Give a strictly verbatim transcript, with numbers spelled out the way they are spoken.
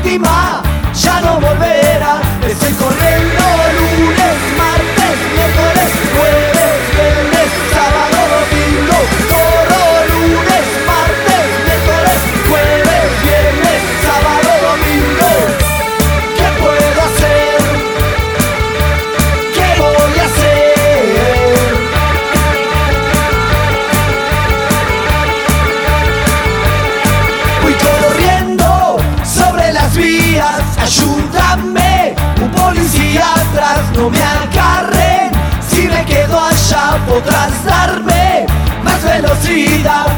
última, ya no volverá. Estoy corriendo lunes, martes, miércoles, jueves, viernes, sábado, domingo. Corro lunes, martes, miércoles, jueves, viernes, sábado, domingo. ¿Qué puedo hacer? ¿Qué voy a hacer? Voy corriendo sobre las vías, ayúdame, un policía atrás, no me agarren. Si me quedo allá podrás darme más velocidad.